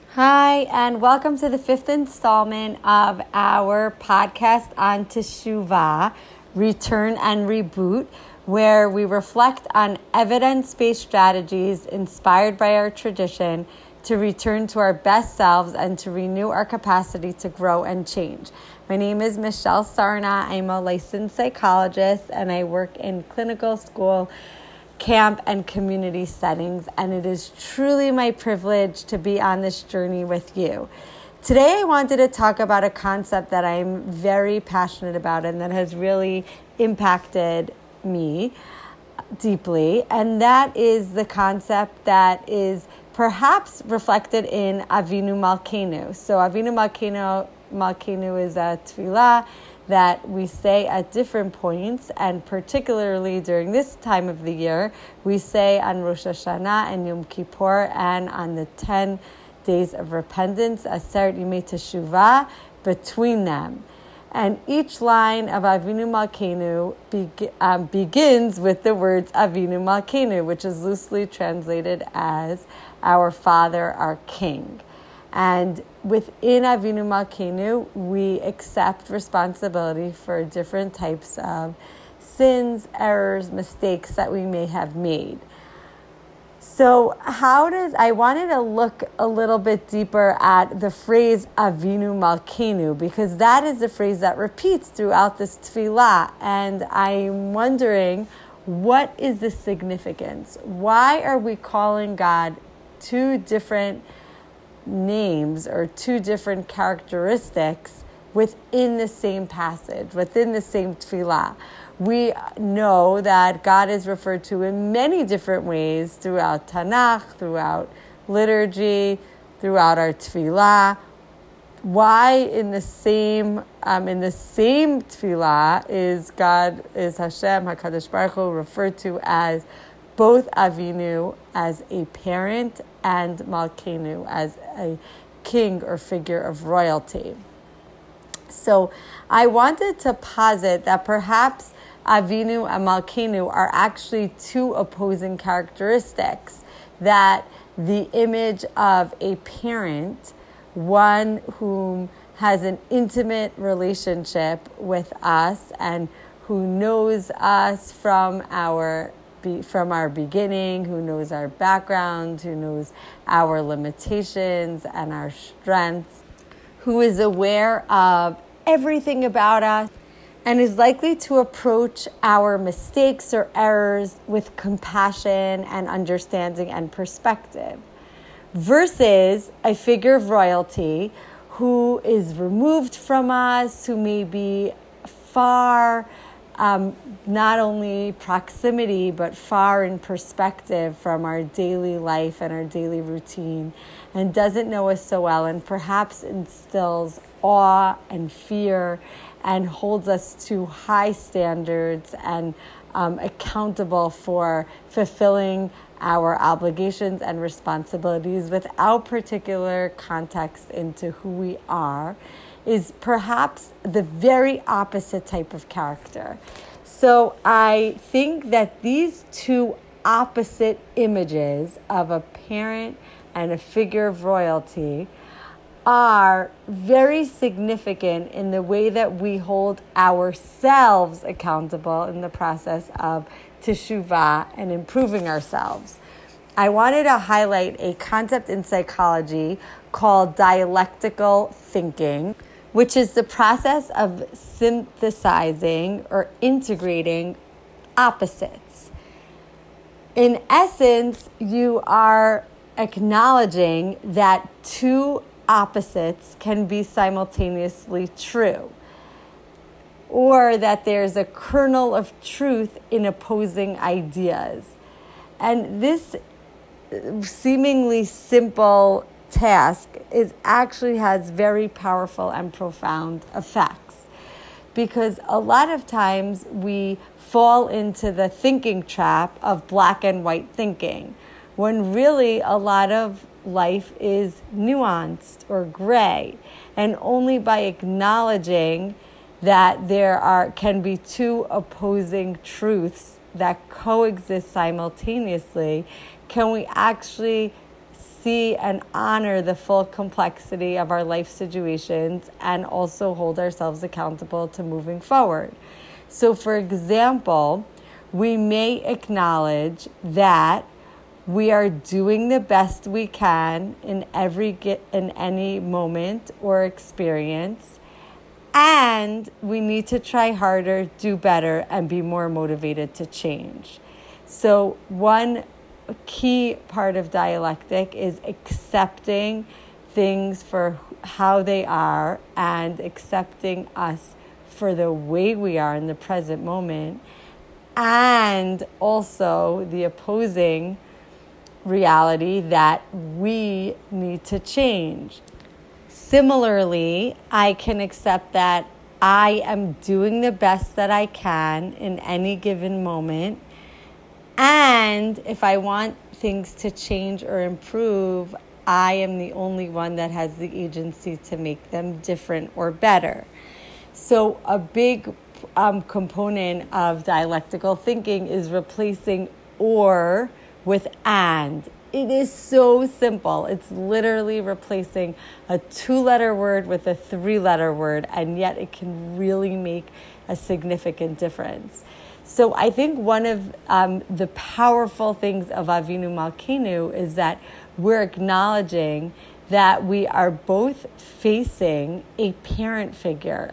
Hi, and welcome to the fifth installment of our podcast on Teshuvah, Return and Reboot, where we reflect on evidence-based strategies inspired by our tradition to return to our best selves and to renew our capacity to grow and change. My name is Michelle Sarna. I'm a licensed psychologist, and I work in clinical school, camp, and community settings, and it is truly my privilege to be on this journey with you. Today I wanted to talk about a concept that I'm very passionate about and that has really impacted me deeply, and that is the concept that is perhaps reflected in Avinu Malkeinu. So Avinu Malkeinu is a tefillah that we say at different points, and particularly during this time of the year, we say on Rosh Hashanah and Yom Kippur and on the 10 days of repentance, Aseret Yimei Teshuvah, between them. And each line of Avinu Malkeinu begins with the words Avinu Malkeinu, which is loosely translated as our Father, our King. And within Avinu Malkeinu, we accept responsibility for different types of sins, errors, mistakes that we may have made. So I wanted to look a little bit deeper at the phrase Avinu Malkeinu, because that is the phrase that repeats throughout this tefillah. And I'm wondering, what is the significance? Why are we calling God two different names or two different characteristics within the same passage, within the same tefillah? We know that God is referred to in many different ways throughout Tanakh, throughout liturgy, throughout our tefillah. Why in the same tefillah is Hashem HaKadosh Baruch Hu referred to as both Avinu as a parent and Malkeinu as a king or figure of royalty? So I wanted to posit that perhaps Avinu and Malkeinu are actually two opposing characteristics, that the image of a parent, one whom has an intimate relationship with us and who knows us from our beginning, who knows our background, who knows our limitations and our strengths, who is aware of everything about us, and is likely to approach our mistakes or errors with compassion and understanding and perspective, versus a figure of royalty who is removed from us, who may be far, not only proximity, but far in perspective from our daily life and our daily routine, and doesn't know us so well, and perhaps instills awe and fear and holds us to high standards and accountable for fulfilling our obligations and responsibilities without particular context into who we are, is perhaps the very opposite type of character. So I think that these two opposite images of a parent and a figure of royalty are very significant in the way that we hold ourselves accountable in the process of teshuvah and improving ourselves. I wanted to highlight a concept in psychology called dialectical thinking, which is the process of synthesizing or integrating opposites. In essence, you are acknowledging that two opposites can be simultaneously true, or that there's a kernel of truth in opposing ideas. And this seemingly simple task actually has very powerful and profound effects, because a lot of times we fall into the thinking trap of black and white thinking, when really a lot of life is nuanced or gray, and only by acknowledging that there can be two opposing truths that coexist simultaneously can we actually see and honor the full complexity of our life situations and also hold ourselves accountable to moving forward. So, for example, we may acknowledge that we are doing the best we can in any moment or experience, and we need to try harder, do better, and be more motivated to change. So one key part of dialectic is accepting things for how they are and accepting us for the way we are in the present moment, and also the opposing reality that we need to change. Similarly, I can accept that I am doing the best that I can in any given moment, and if I want things to change or improve, I am the only one that has the agency to make them different or better. So a big component of dialectical thinking is replacing or with and. It is so simple. It's literally replacing a 2-letter word with a 3-letter word, and yet it can really make a significant difference. So I think one of the powerful things of Avinu Malkeinu is that we're acknowledging that we are both facing a parent figure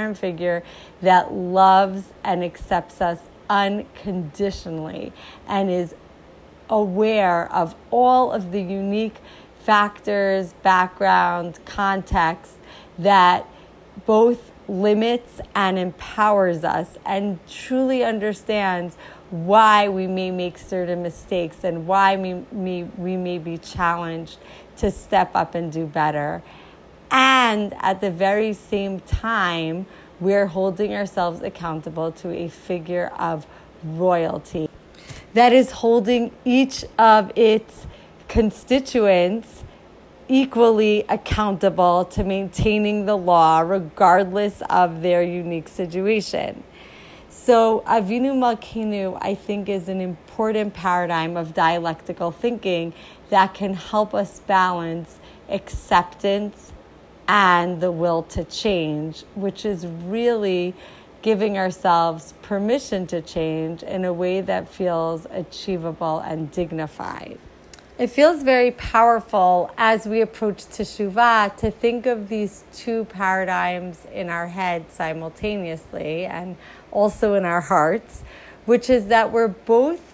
that loves and accepts us unconditionally and is aware of all of the unique factors, background, context that both limits and empowers us, and truly understands why we may make certain mistakes and why we may be challenged to step up and do better. And at the very same time, we're holding ourselves accountable to a figure of royalty that is holding each of its constituents equally accountable to maintaining the law regardless of their unique situation. So Avinu Malkeinu, I think, is an important paradigm of dialectical thinking that can help us balance acceptance and the will to change, which is really giving ourselves permission to change in a way that feels achievable and dignified. It feels very powerful as we approach Teshuvah to think of these two paradigms in our head simultaneously and also in our hearts, which is that we're both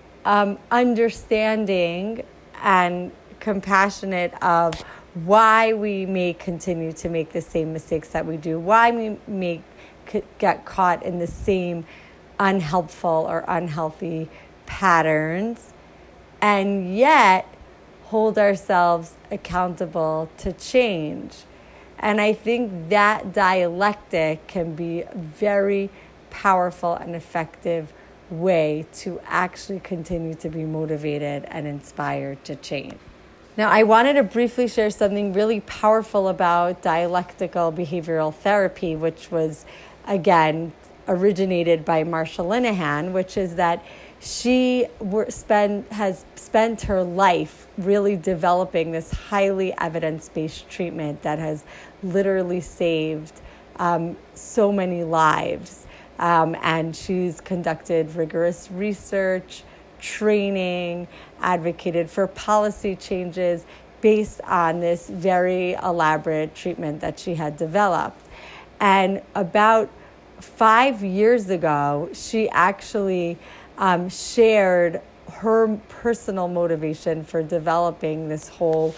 understanding and compassionate of why we may continue to make the same mistakes that we do, why we may get caught in the same unhelpful or unhealthy patterns, and yet hold ourselves accountable to change. And I think that dialectic can be a very powerful and effective way to actually continue to be motivated and inspired to change. Now, I wanted to briefly share something really powerful about dialectical behavioral therapy, which was, again, originated by Marsha Linehan, which is that she has spent her life really developing this highly evidence-based treatment that has literally saved so many lives. And she's conducted rigorous research, training, advocated for policy changes based on this very elaborate treatment that she had developed. And about 5 years ago, she actually shared her personal motivation for developing this whole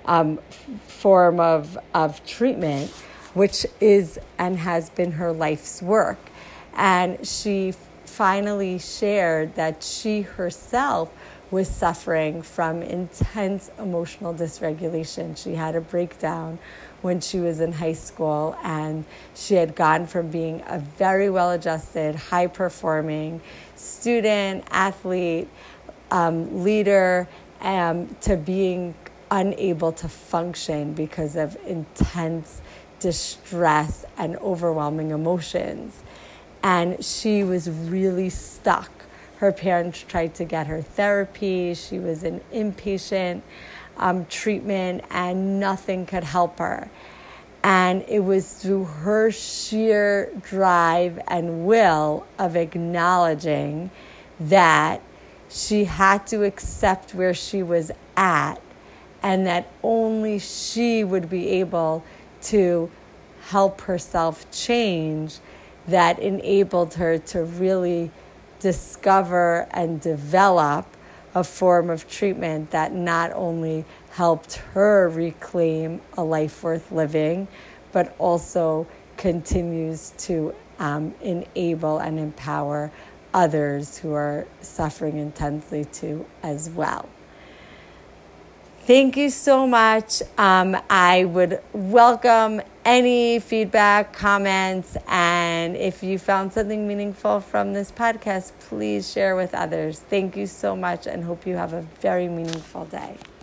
form of treatment, which is and has been her life's work. And she finally shared that she herself was suffering from intense emotional dysregulation. She had a breakdown when she was in high school, and she had gone from being a very well-adjusted, high-performing student, athlete, leader, to being unable to function because of intense distress and overwhelming emotions. And she was really stuck. Her parents tried to get her therapy. She was an inpatient treatment and nothing could help her. And it was through her sheer drive and will of acknowledging that she had to accept where she was at and that only she would be able to help herself change, that enabled her to really discover and develop a form of treatment that not only helped her reclaim a life worth living, but also continues to enable and empower others who are suffering intensely too as well. Thank you so much. I would welcome any feedback, comments, and if you found something meaningful from this podcast, please share with others. Thank you so much and hope you have a very meaningful day.